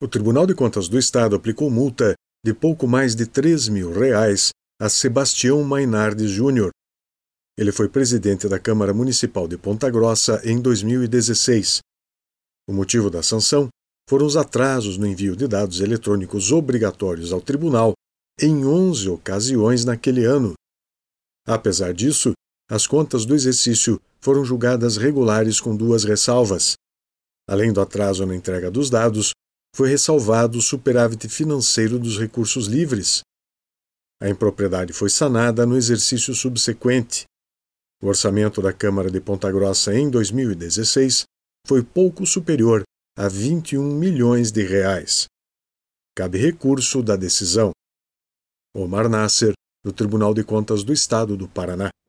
O Tribunal de Contas do Estado aplicou multa de pouco mais de R$ 3.000 a Sebastião Mainardi Júnior. Ele foi presidente da Câmara Municipal de Ponta Grossa em 2016. O motivo da sanção foram os atrasos no envio de dados eletrônicos obrigatórios ao tribunal em 11 ocasiões naquele ano. Apesar disso, as contas do exercício foram julgadas regulares com 2 ressalvas. Além do atraso na entrega dos dados, foi ressalvado o superávit financeiro dos recursos livres. A impropriedade foi sanada no exercício subsequente. O orçamento da Câmara de Ponta Grossa em 2016 foi pouco superior a R$ 21 milhões. Cabe recurso da decisão. Omar Nasser, do Tribunal de Contas do Estado do Paraná.